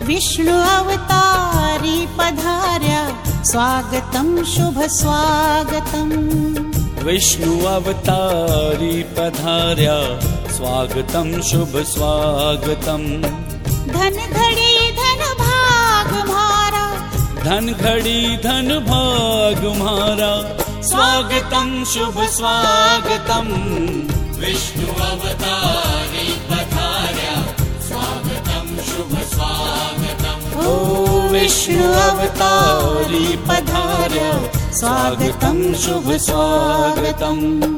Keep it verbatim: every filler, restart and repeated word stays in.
विष्णु अवतारी पधार्या स्वागतं शुभ स्वागतं। विष्णु अवतारी पधार्या स्वागतं शुभ स्वागतं। धन घड़ी धन भाग म्हारा, धन घड़ी धन भाग म्हारा स्वागतं शुभ स्वागतं। विष्णु अवतारी पधार्या स्वागतं शुभ स्वागतं। ओ विष्णु अवतारी पधार्या स्वागतं शुभ स्वागतं।